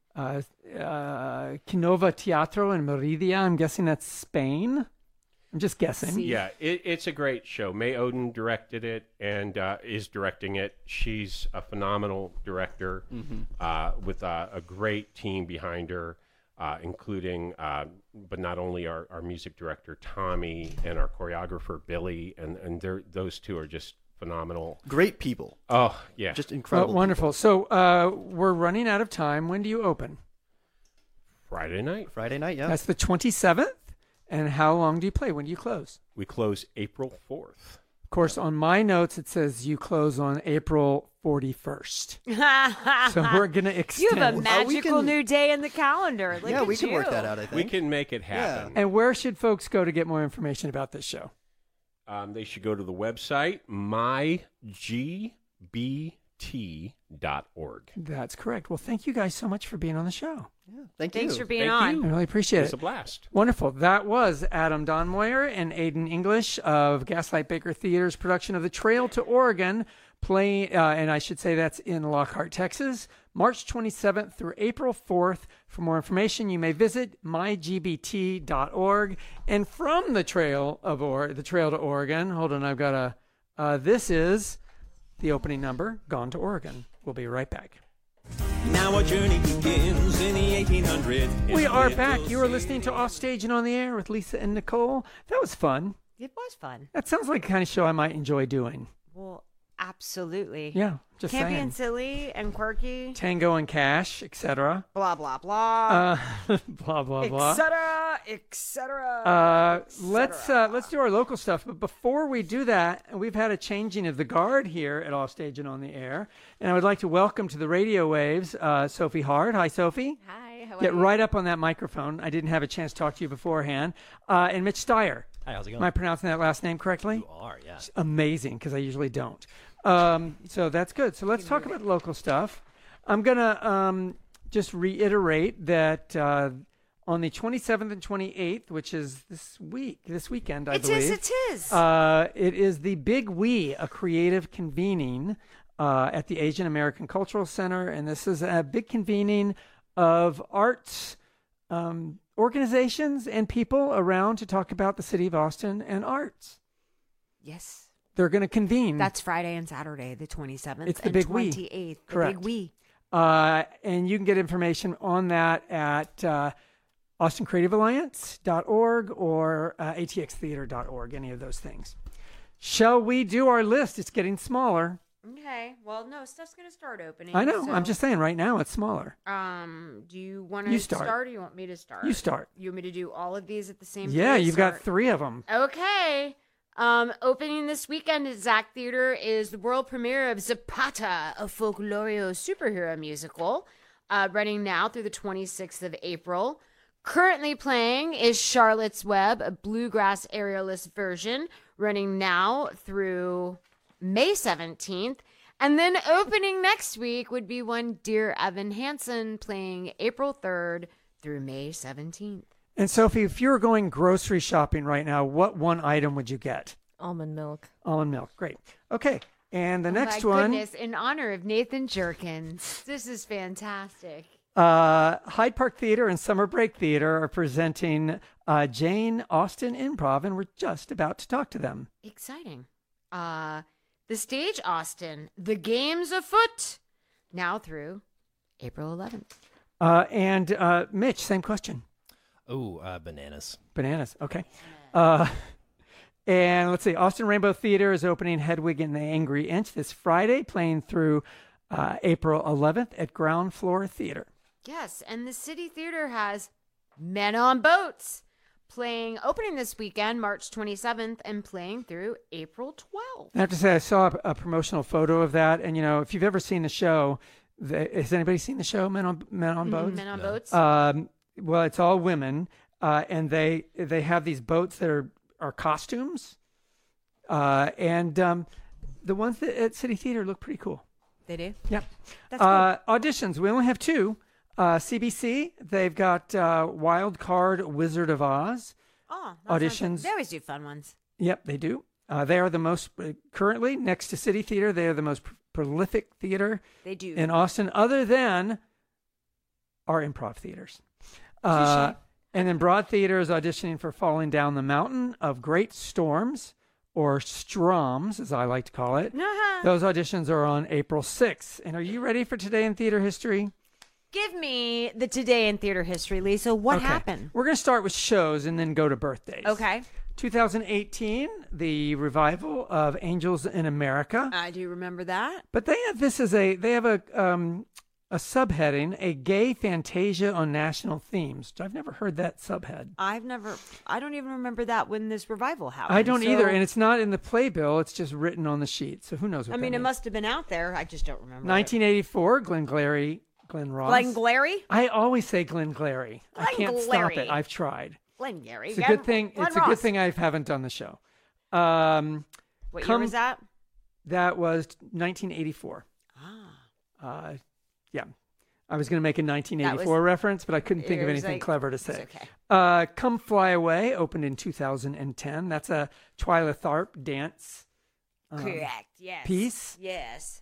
Kinova Teatro in Merida. I'm guessing that's Spain. I'm just guessing. Yeah, it's a great show. May Oden directed it and is directing it. She's a phenomenal director with a great team behind her, including, but not only our music director, Tommy, and our choreographer, Billy, and those two are just phenomenal. Great people. Oh, yeah. Just incredible. Wonderful. People. So we're running out of time. When do you open? Friday night, yeah. That's the 27th. And how long do you play? When do you close? We close April 4th. Of course, on my notes, it says you close on April 41st. So we're going to extend. You have a magical new day in the calendar. Look yeah, at we can you. work that out, I think. We can make it happen. And where should folks go to get more information about this show? They should go to the website, myGBT.org. That's correct. Well, thank you guys so much for being on the show. Yeah, Thanks for being I on. really appreciate it. It's a blast. Wonderful. That was Adam Donmoyer and Aiden English of Gaslight Baker Theater's production of The Trail to Oregon, and I should say that's in Lockhart, Texas, March 27th through April 4th. For more information, you may visit mygbt.org. And from the Trail to Oregon, hold on, I've got this is the opening number, Gone to Oregon. We'll be right back. Now our journey begins in the 1800s. We are back. You are listening to Offstage and on the Air with Lisa and Nicole. That was fun. It was fun. That sounds like the kind of show I might enjoy doing. Well, absolutely. Yeah, just saying. Campy and silly and quirky. Tango and Cash, etc. Blah, blah, blah. Blah, blah, blah. Etc., etc. Let's do our local stuff. But before we do that, we've had a changing of the guard here at Offstage and on the Air. And I would like to welcome to the radio waves Sophie Hard. Hi, Sophie. Hi, how are Get you? right up on that microphone. I didn't have a chance to talk to you beforehand. And Mitch Steyer. Hi, how's it going? Am I pronouncing that last name correctly? You are, yeah. It's amazing, because I usually don't. So that's good. So let's talk about local stuff. I'm going to just reiterate that on the 27th and 28th, which is this weekend, I believe. It is. It is the Big We, a creative convening at the Asian American Cultural Center. And this is a big convening of arts organizations and people around to talk about the city of Austin and arts. Yes. They're going to convene. That's Friday and Saturday, the 27th It's the and Big 28th. We. The Correct. Big We. And you can get information on that at AustinCreativeAlliance.org or atxtheater.org, any of those things. Shall we do our list? It's getting smaller. Okay. Well, no, stuff's going to start opening. I know. So, I'm just saying right now it's smaller. Do you want to You start. or you want me to start? You start. You want me to do all of these at the same time? Yeah, you've got 3 of them. Okay. Opening this weekend at Zach Theater is the world premiere of Zapata, a folklorio superhero musical, running now through the 26th of April. Currently playing is Charlotte's Web, a bluegrass aerialist version, running now through May 17th. And then opening next week would be one Dear Evan Hansen, playing April 3rd through May 17th. And Sophie, if you were going grocery shopping right now, what one item would you get? Almond milk. Almond milk. Great. Okay. And the next my one. Goodness, in honor of Nathan Jerkins. This is fantastic. Hyde Park Theater and Summer Break Theater are presenting Jane Austen Improv, and we're just about to talk to them. Exciting. The stage, Austin. The game's afoot. Now through April 11th. And Mitch, same question. Oh, bananas. Bananas. Okay. And let's see. Austin Rainbow Theater is opening Hedwig and the Angry Inch this Friday, playing through April 11th at Ground Floor Theater. Yes, and the City Theater has Men on Boats opening this weekend, March 27th, and playing through April 12th. I have to say, I saw a promotional photo of that, and if you've ever seen the show, has anybody seen the show Men on Boats? Men on Boats. Well, it's all women, and they have these boats that are costumes, and the ones at City Theater look pretty cool. They do? Yep. That's cool. Auditions, we only have 2. CBC, they've got Wild Card Wizard of Oz. Oh, auditions. They always do fun ones. Yep, they do. They are the most, currently, next to City Theater, they are the most prolific theater They do. in Austin, other than our improv theaters. And then Broad Theater is auditioning for Falling Down the Mountain of Great Storms, or Stroms, as I like to call it. Those auditions are on April 6th. And are you ready for Today in Theater History? Give me the Today in Theater History, Lisa. What happened? We're going to start with shows and then go to birthdays. Okay. 2018, the revival of Angels in America. I do remember that. But they have a subheading, a gay fantasia on national themes. I've never heard that subhead. I don't even remember that when this revival happened. I don't either, and it's not in the playbill. It's just written on the sheet. So who knows what that means. It must have been out there. I just don't remember. 1984, Glenn Ross. Glenn Glary? I always say Glenn Glary. I can't stop it. I've tried. Glenn Glary. It's a good thing. It's a good thing I haven't done the show. What year was that? That was 1984. Yeah. I was going to make a 1984 reference, but I couldn't think of anything clever to say. Okay. Come Fly Away opened in 2010. That's a Twyla Tharp dance Correct. Yes. piece. Yes.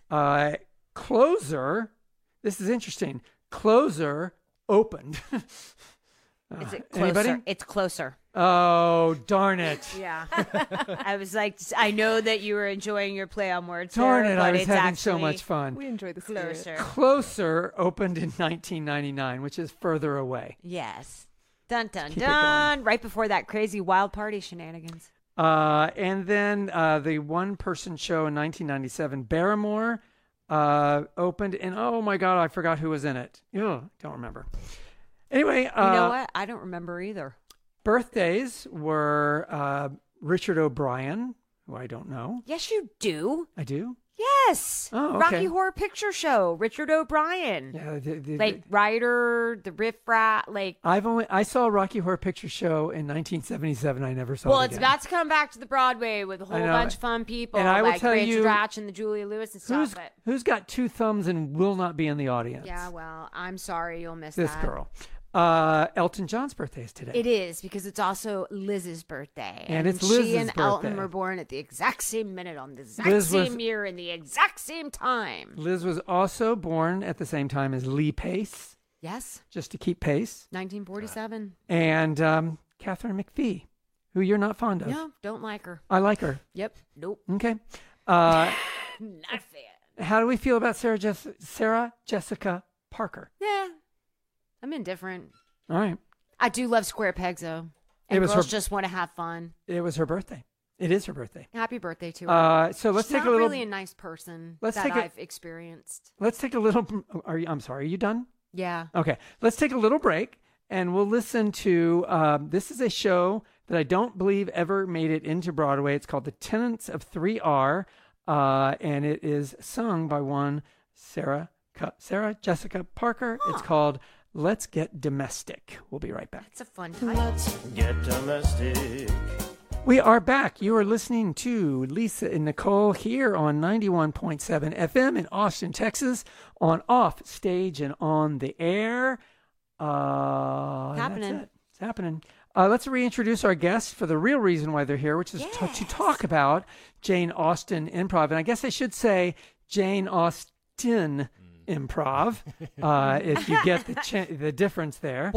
Closer. This is interesting. Closer opened. Is it closer? Anybody? It's Closer. Oh, darn it. Yeah. I was like, I know that you were enjoying your play on words. Darn there, it, but I was it's having so actually much fun. We enjoyed the spirit. Closer. Closer opened in 1999, which is further away. Yes. Dun, dun, Keep it dun. Right before that crazy wild party shenanigans. And then the one-person show in 1997, Barrymore, opened, and oh my God, I forgot who was in it. Ugh, don't remember. Anyway, you know what? I don't remember either. Birthdays were Richard O'Brien, who I don't know. Yes, you do. I do? Yes. Oh, okay. Rocky Horror Picture Show. Richard O'Brien. Yeah, like Ryder, the Riff Rat. Like I saw Rocky Horror Picture Show in 1977. I never saw it. Well, it's again. about to come back to the Broadway with a whole bunch of fun people, and I will like tell Rich you, Dratch and the Julia Lewis and stuff. Who's got 2 thumbs and will not be in the audience? Yeah, well, I'm sorry, you'll miss this that. girl. Elton John's birthday is today. It is, because it's also Liz's birthday. And it's Liz's she and birthday. Elton were born at the exact same minute on the exact same year in the exact same time. Liz was also born at the same time as Lee Pace. Yes. Just to keep pace. 1947. And Catherine McPhee, who you're not fond of. No, don't like her. I like her. Yep. Nope. Okay. Not a fan. How do we feel about Sarah Jessica Parker? Yeah. I'm indifferent. All right. I do love square pegs, though. And girls just want to have fun. It was her birthday. It is her birthday. Happy birthday to her. So let's She's take not a little. Really a nice person Let's that take I've experienced. Let's take a little. I'm sorry. Are you done? Yeah. Okay. Let's take a little break, and we'll listen to. This is a show that I don't believe ever made it into Broadway. It's called The Tenets of 3R, and it is sung by one Sarah Jessica Parker. It's called Let's Get Domestic. We'll be right back. It's a fun title. Let's get domestic. We are back. You are listening to Lisa and Nicole here on 91.7 FM in Austin, Texas, on Off Stage and on the air. Happening. That's it. It's happening. Let's reintroduce our guests for the real reason why they're here, which is to talk about Jane Austen Improv. And I guess I should say Jane Austen Improv, if you get the difference there.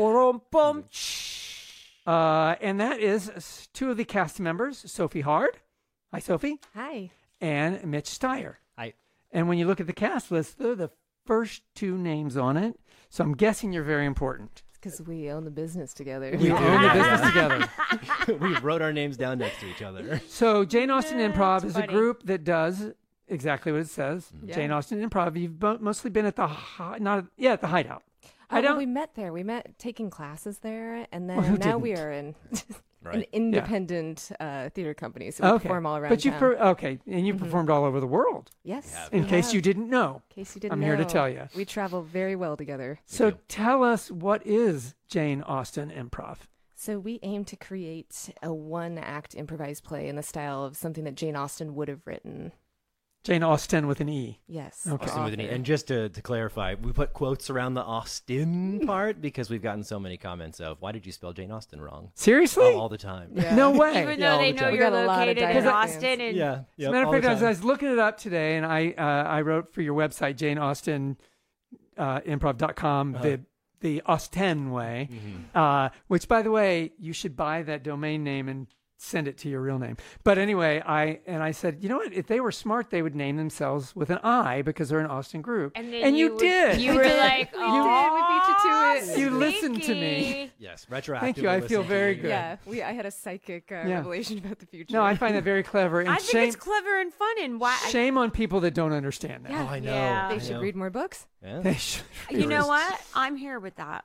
And that is 2 of the cast members, Sophie Hard. Hi, Sophie. Hi. and Mitch Steyer. Hi. And when you look at the cast list, they're the first 2 names on it. So I'm guessing you're very important. Because we own the business together. We own the business together. We wrote our names down next to each other. So Jane Austen Improv is funny. a group that does exactly what it says. Yeah. Jane Austen Improv. You've mostly been at the at the Hideout. Well, we met there. We met taking classes there, and then who now we didn't? are in an Right. independent theater company, so we perform all around But you town. and you performed all over the world. Yes. In we case have. you didn't know. In case you didn't I'm know. here to tell you. We travel very well together. So tell us, what is Jane Austen Improv? So we aim to create a one-act improvised play in the style of something that Jane Austen would have written. Jane Austen with an E. Yes. Okay. Austin with an E. And just to clarify, we put quotes around the Austin part because we've gotten so many comments of, why did you spell Jane Austen wrong? Seriously? All the time. Yeah. No way. Even Yeah, though all they the know time. you're We got a lot of located in dialect Austin. fans. And Yeah. As a Yep, matter of all the fact, as I time. was looking it up today, and I wrote for your website, janeaustenimprov.com, the Austen way, which, by the way, you should buy that domain name and send it to your real name. But anyway, I said, you know what? If they were smart, they would name themselves with an I because they're an Austin group. And then you did. You were like, We beat you to it. You listened to me. Yes, retroactively. Thank you. I feel listened to very you. good. Yeah, I had a psychic revelation about the future. No, I find that very clever. And I think it's clever and fun. And why? shame on people that don't understand that. Yeah. Oh, I know. Yeah. They I should know. read more books. Yeah. They should. You know what? I'm here with that.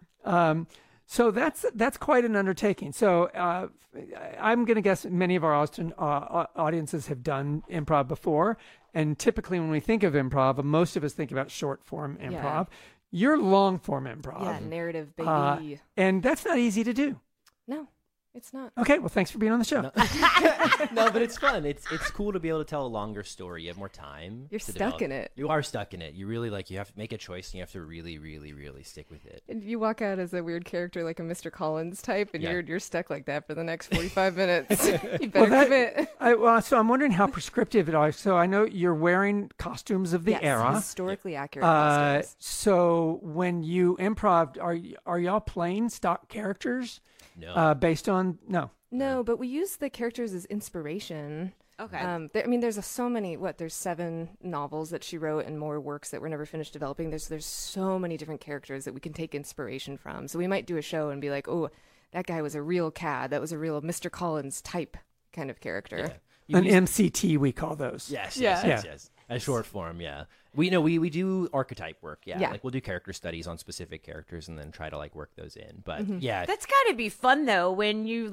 So that's quite an undertaking. So I'm going to guess many of our Austin audiences have done improv before, and typically when we think of improv, most of us think about short form improv. Yeah. You're long form improv, Yeah, narrative, baby. and that's not easy to do. No, it's not. Okay, well, thanks for being on the show. No, but it's fun. It's cool to be able to tell a longer story. You have more time. You're to stuck develop. in it. You are stuck in it. You really you have to make a choice and you have to really, really, really stick with it. And you walk out as a weird character, like a Mr. Collins type, and Yeah. you're stuck like that for the next 45 minutes. You better commit. So I'm wondering how prescriptive it is. So I know you're wearing costumes of the Yes, era. historically accurate costumes. So when you improv, are y'all playing stock characters? No. Based on no. No, but we use the characters as inspiration. Okay. There's so many. There's 7 novels that she wrote and more works that were never finished developing. There's so many different characters that we can take inspiration from. So we might do a show and be like, oh, that guy was a real cad. That was a real Mr. Collins type kind of character. Yeah. An MCT, we call those. Yes, Yeah. yes. A short form, yeah. We do archetype work, yeah. Yeah. Like we'll do character studies on specific characters and then try to work those in. But yeah, That's got to be fun though when you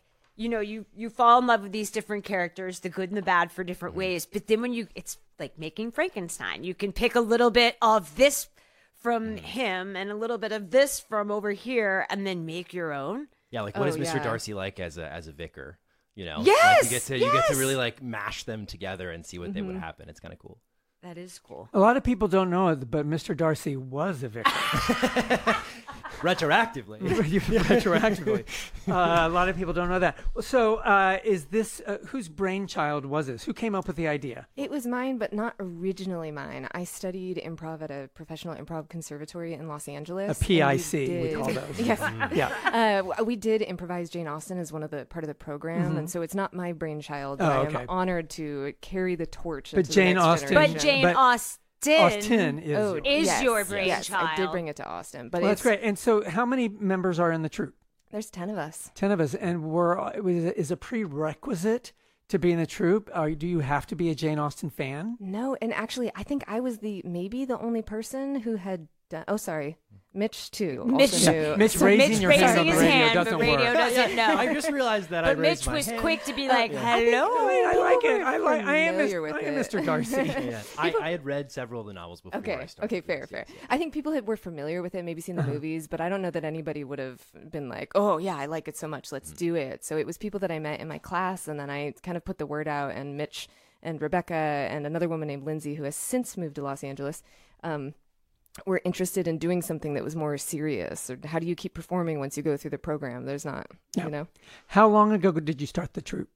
you fall in love with these different characters, the good and the bad for different ways. But then when it's like making Frankenstein. You can pick a little bit of this from him and a little bit of this from over here and then make your own. yeah. Like what is Mr. Darcy like as a vicar? You know, Yes, you get to really mash them together and see what they would happen. It's kind of cool. That is cool. A lot of people don't know it, but Mr. Darcy was a vicar. Retroactively. Retroactively. A lot of people don't know that. So is this, whose brainchild was this? Who came up with the idea? It was mine, but not originally mine. I studied improv at a professional improv conservatory in Los Angeles. A PIC, and we call those. Yes. Yeah. We did improvise Jane Austen as part of the program, and so it's not my brainchild. But Oh, okay. I'm honored to carry the torch But into the Jane next Austen- generation. But Jane But Austen is yours. is yes, your yes, brainchild. I did bring it to Austin, but Well, that's it's great. And so how many members are in the troupe? There's 10 of us. 10 of us. And is a prerequisite to be in the troupe? Do you have to be a Jane Austen fan? No, and actually, I think I was maybe the only person who had done. Oh, sorry, Mitch too. Mitch- also knew. Yeah, Mitch raising your hand on the his radio hand, doesn't but radio work. doesn't know. I just realized that But I raised Mitch my was hand. quick to be like, I hello. like it. I am familiar with Mr. Darcy. Yeah. I had read several of the novels before. I Okay, started fair. this, yes, yes. I think people were familiar with it, maybe seen the movies, but I don't know that anybody would have been like, oh, yeah, I like it so much, let's do it. So it was people that I met in my class, and then I kind of put the word out, and Mitch and Rebecca and another woman named Lindsay, who has since moved to Los Angeles, were interested in doing something that was more serious. Or how do you keep performing once you go through the program? There's not, Yeah. you know. How long ago did you start the troupe?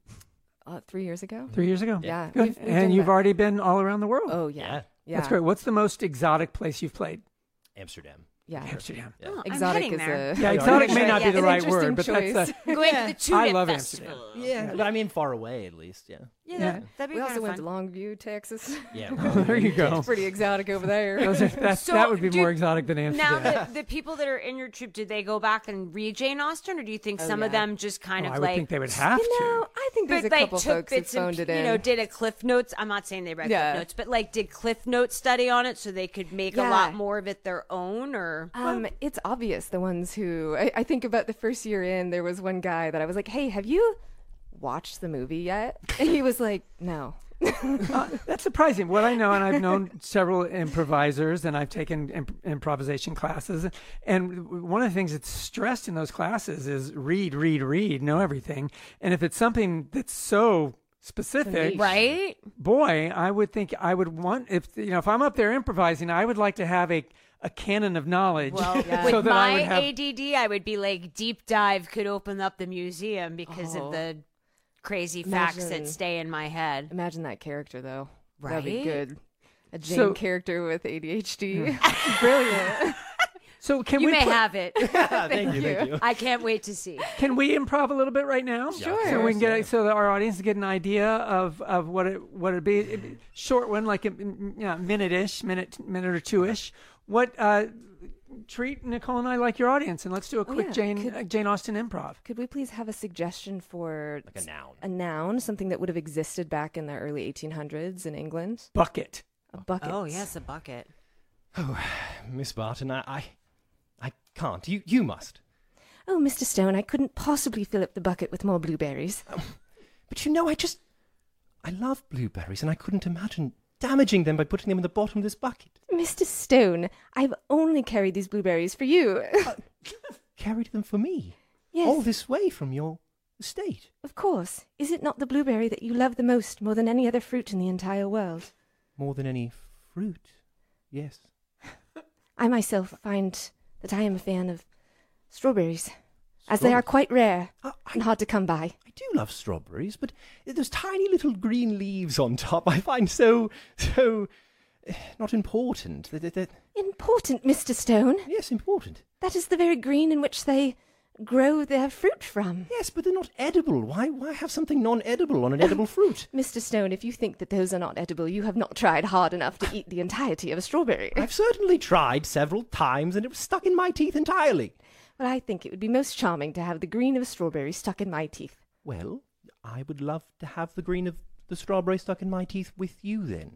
3 years ago. 3 years ago? Yeah. Good. We've done And you've that. already been all around the world. Oh, yeah. Yeah. Yeah. That's great. What's the most exotic place you've played? Amsterdam. Yeah. Amsterdam. Yeah. Oh, I'm Exotic heading is there. Yeah, exotic may not be the An right interesting word, but choice. that's I'm going to the Tulip I love Festival. Yeah, but I mean far away at least. Yeah. Yeah, that'd be We kind also of went to fun. Longview, Texas. Yeah. there you go. Pretty exotic over there. So, that would be do- more exotic than Amsterdam. Now, the people that are in your troupe, did they go back and read Jane Austen, or do you think some of yeah. them just kind Oh, of I would like think they would have You to. know, I think there's but a like couple took folks who bits and phoned it in. did a Cliff Notes? I'm not saying they read Yeah. Cliff Notes, but like did Cliff Notes study on it so they could make a Yeah. lot more of it their own, or It's obvious the ones who I think about the first year in, there was one guy that I was like, "Hey, have you watched the movie yet?" And he was like, "No." That's surprising. What I know, and I've known several improvisers, and I've taken improvisation classes, and one of the things that's stressed in those classes is read, know everything. And if it's something that's so specific, right? Boy, I would think I would want, if I'm up there improvising, I would like to have a canon of knowledge. Well, so with that I my would have, ADD, I would be like deep dive could open up the museum because of the crazy facts Imagine- that stay in my head. Imagine that character though. That'd be Right? good. A Jane So- character with ADHD. Brilliant. So can You we may put- have it. Thank you. I can't wait to see. Can we improv a little bit right now? Sure. So we can get so that our audience get an idea of what it'd be. It'd be short one, like a minute-ish, minute or two-ish. What treat Nicole and I like your audience, and let's do a quick yeah. Jane Austen improv. Could we please have a suggestion for Like a noun. a noun, something that would have existed back in the early 1800s in England? Bucket. A bucket. Oh yes, a bucket. Oh, Miss Barton, I can't. You must. Oh, Mr. Stone, I couldn't possibly fill up the bucket with more blueberries. But I love blueberries, and I couldn't imagine damaging them by putting them in the bottom of this bucket. Mr. Stone, I've only carried these blueberries for you. Carried them for me. Yes. All this way from your estate. Of course. Is it not the blueberry that you love the most, more than any other fruit in the entire world? More than any fruit. Yes. I myself find that I am a fan of strawberries, as they are quite rare and hard to come by. I do love strawberries, but those tiny little green leaves on top I find so not important. Important, Mr. Stone. Yes, important. That is the very green in which they grow their fruit from. Yes, but they're not edible. Why have something non-edible on an edible fruit? Mr. Stone, if you think that those are not edible, you have not tried hard enough to eat the entirety of a strawberry. I've certainly tried several times, and it was stuck in my teeth entirely. Well, I think it would be most charming to have the green of a strawberry stuck in my teeth. Well, I would love to have the green of the strawberry stuck in my teeth with you then.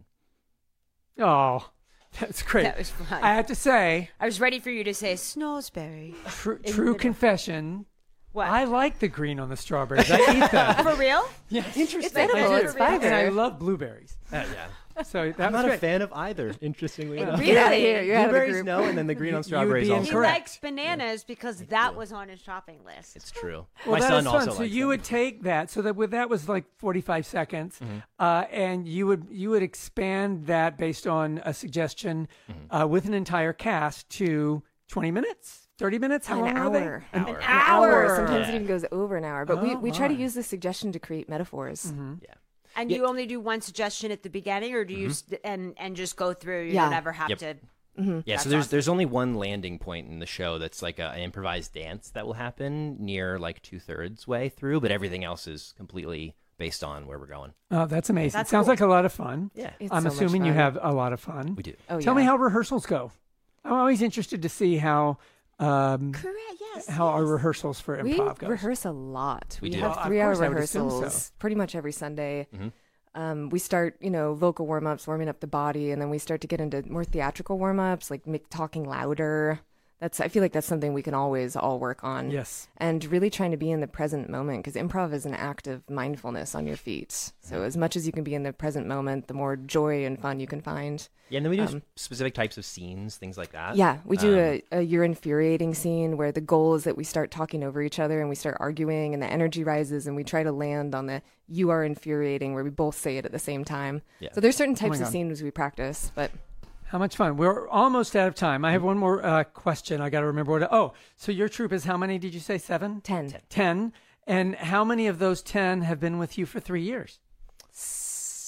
Oh, that's great. That was fun. I have to say, I was ready for you to say Snoresberry. true confession. What? I like the green on the strawberries. I eat them. For real? Yeah, It's edible. It's fiber. And I love blueberries. Yeah. So that I'm was not great. a fan of either, interestingly enough. Really? Get out of here. You're out of the Blueberries, group. no, and then the green on You would strawberries be also. He incorrect. likes bananas because that was on his shopping list. It's true. Well, My that son is fun. also So likes you them. would take that. So that was like 45 seconds, and you would expand that based on a suggestion with an entire cast to 20 minutes, 30 minutes. How An long are they? hour. An hour. Sometimes Yeah. it even goes over an hour. But Oh, we try to my. use the suggestion to create metaphors. Yeah. And you only do one suggestion at the beginning, or do you and just go through? You Yeah. don't ever have Yep. to. Yeah, so there's only one landing point in the show that's like an improvised dance that will happen near like 2/3 way through, but everything else is completely based on where we're going. Oh, that's amazing. That's Sounds cool. like a lot of fun. Yeah. It's I'm so much assuming you fun. have a lot of fun. We do. Oh, Tell yeah. me how rehearsals go. I'm always interested to see how Correct. Yes. how our rehearsals for We improv goes. rehearse a lot. We We do. have Well, of 3-hour course, I would assume rehearsals so. pretty much every Sunday. Mm-hmm. We start, vocal warm-ups, warming up the body, and then we start to get into more theatrical warm-ups, like talking louder. I feel like that's something we can always all work on. Yes. And really trying to be in the present moment, because improv is an act of mindfulness on your feet. So as much as you can be in the present moment, the more joy and fun you can find. Yeah, and then we do specific types of scenes, things like that. Yeah, we do a you're infuriating scene where the goal is that we start talking over each other and we start arguing and the energy rises and we try to land on the you are infuriating where we both say it at the same time. Yeah. So there's certain types my of God. scenes we practice, but How much fun. We're almost out of time. I have one more question. I got to remember what. So your troupe is how many did you say? 7? 10. 10. And how many of those 10 have been with you for 3 years?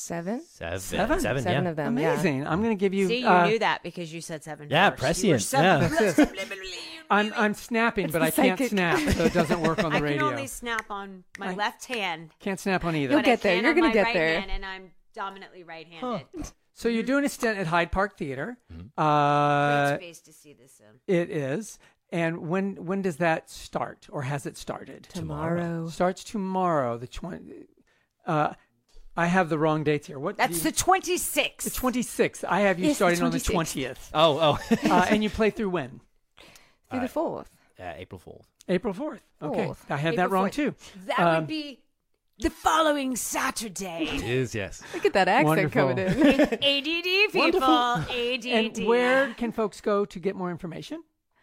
7? Seven? Seven of them. Amazing. Yeah. I'm going to give you. See, you knew that because you said 7 Yeah, first. You were prescient. I'm snapping, but I can't snap, so it doesn't work on the radio. I can only snap on my left hand. Can't snap on either. You'll get there. I can You're on going my to get right there. hand, and I'm dominantly right-handed. So you're doing a stint at Hyde Park Theater. Great space to see this in. It is. And when does that start, or has it started? Tomorrow. Starts tomorrow. The 20. I have the wrong dates here. What? That's the 26th. The 26th. I have you Yes, starting the on the 26th. 20th. Oh. And you play through when? Through the 4th. April 4th. April 4th. Okay. 4th. I had that April wrong 4th. too. That would be the following Saturday. It is, yes. Look at that accent Wonderful. coming in. ADD people. Wonderful. ADD. And where can folks go to get more information?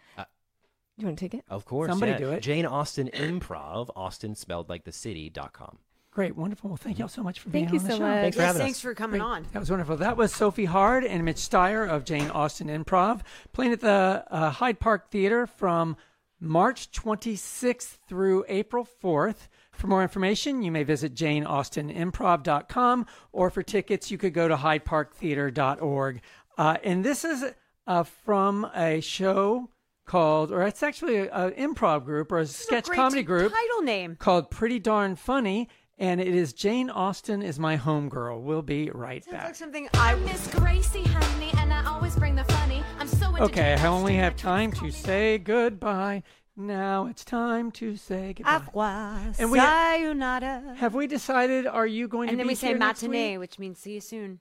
You want to take it? Of course. Somebody yeah. do it. Jane Austen Improv, Austin spelled like the city.com. Great. Wonderful. Well, thank you all so much for being Thank you on the so show. much. Thanks for having Thanks us. for coming on. That was wonderful. That was Sophie Hard and Mitch Steyer of Jane Austen Improv, playing at the Hyde Park Theater from March 26th through April 4th. For more information, you may visit janeaustenimprov.com, or for tickets, you could go to hydeparktheater.org. And this is from a show called, or it's actually an improv group or a sketch comedy group Title name. called Pretty Darn Funny, and it is Jane Austen is My Homegirl. We'll be right Sounds back. like something I Miss Gracie, honey, and I always bring the funny. I'm so Okay, I only have time to say goodbye. Now it's time to say goodbye. Au revoir, And sayonara. Have we decided, are you going And to then be we say here next matinee, week? which means see you soon.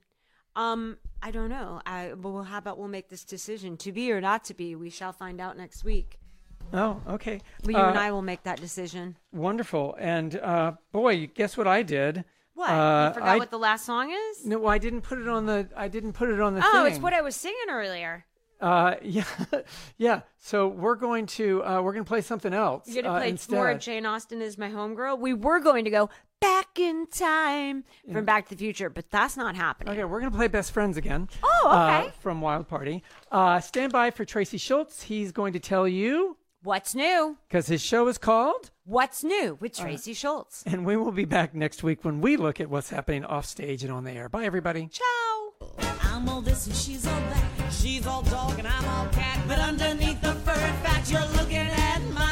I don't know. Well, how about we'll make this decision to be or not to be? We shall find out next week. Oh, okay. Well, you and I will make that decision. Wonderful. And boy, guess what I did? What? You forgot what the last song is? No, I didn't put it on the. I didn't put it on the. Oh, thing. it's what I was singing earlier. Yeah, yeah. So we're going to play something else. You're gonna play instead. more of Jane Austen is My Homegirl. We were going to go back in time from Back to the Future, but that's not happening. Okay, we're going to play Best Friends again. Oh, okay. From Wild Party. Stand by for Tracy Schultz. He's going to tell you what's new, because his show is called What's New with Tracy Schultz. And we will be back next week when we look at what's happening off stage and on the air. Bye, everybody. Ciao. I'm all this and she's all that. She's all dog and I'm all cat. But underneath the fur, in fact, you're looking at my